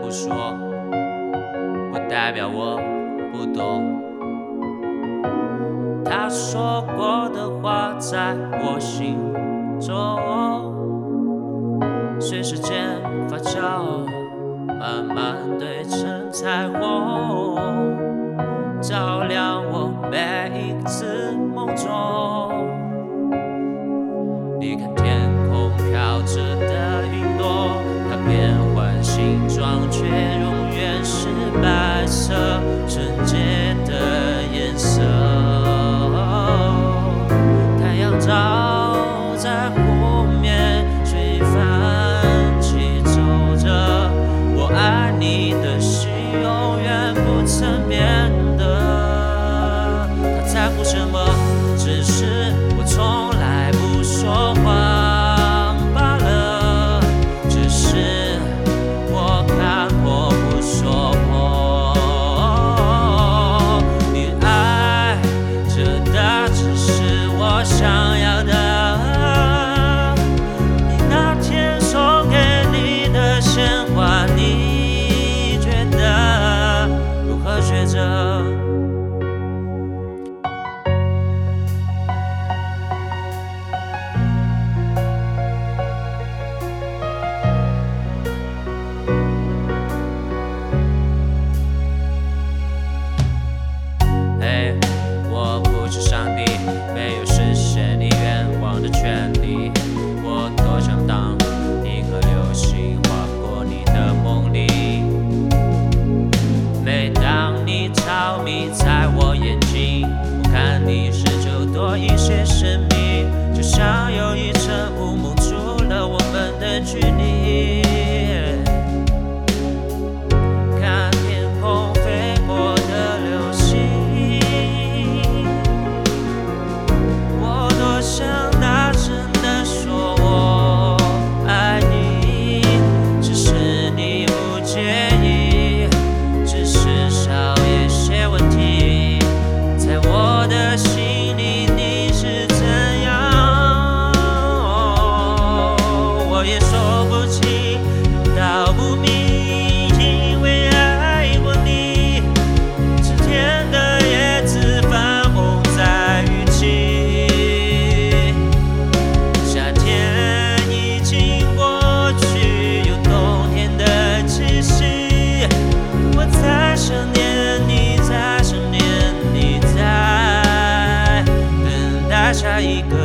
不说，不代表我不懂。他说过的话在我心中，随时间发酵，慢慢堆成彩虹，照亮我每一次梦中。你看天空飘着的云朵，它变换形状，却永远是白色，纯洁的颜色。太阳照在湖面，水泛起走着，我爱你的心永远不曾变的。他在乎什么？只是我从来不说谎罢了，只是我看破不说破。你爱着的只是我想要的，你那天送给你的鲜花，你觉得如何抉择？我不是上帝，没有实现你愿望的权利。我多想当一颗流星划过你的梦里。每当你着迷在我眼睛，我看你时就多一些神秘，就像有一层雾蒙住了我们的距离。看天空飞过的流星，想大声地说我爱你，只是你不介意，只是少一些问题，在我的心里你是怎样，我也说不清，道不明，因为爱过你，春天的叶子泛红在雨季。想念你，在想念你，在等待下一个。